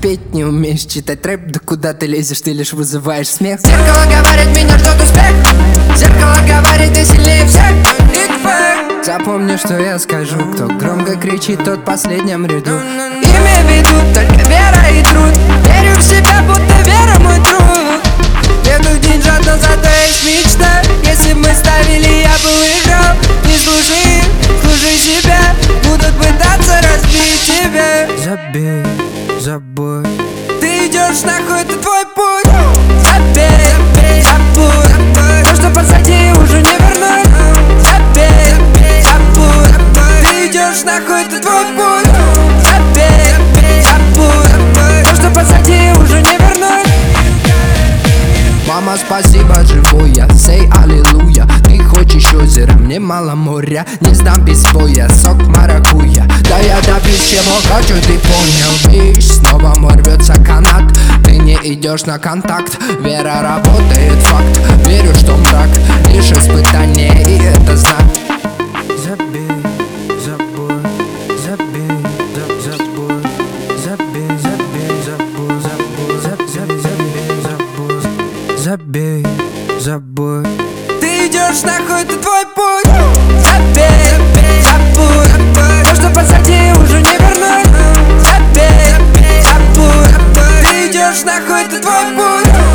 петь не умеешь, читать рэп, да куда ты лезешь, ты лишь вызываешь смех. Зеркало говорит, меня ждет успех. Зеркало говорит, ты сильнее всех. Big fact. Запомни, что я скажу, кто громко кричит, тот в последнем ряду. Имя ведут только вера и труд. Верю в себя, будто вера мой труд. Веду деньжат, но зато есть мечта. Если б мы ставили, я бы выиграл. Не слушай их, слушай себя. Будут пытаться разбить тебя. Забей, забудь. Ты идешь нахуй, это твой путь. Забей, забудь. То, что позади, уже не вернуть. Забей, забудь. Ты идешь нахуй, это твой путь. Забей, забудь. То, что позади, уже не вернуть. Мама, спасибо, живу я, сей аллилуйя. Ты хочешь озеро, мне мало моря. Не сдам без боя, сок маракуйя. Да я добьюсь, чего хочу, ты понял, видишь? Снова мой рвется канат. Ты не идешь на контакт, вера работает, факт. Верю, что мрак лишь испытание, и это знак. Забей, забудь, забей, забудь, забей, забей, забудь, забей, забей, забудь. Забей, забудь. Ты идешь нахуй, это твой путь. Забей, забудь. То, что позади, уже не вернуть. Забей, забудь. Ты идешь нахуй, это твой путь.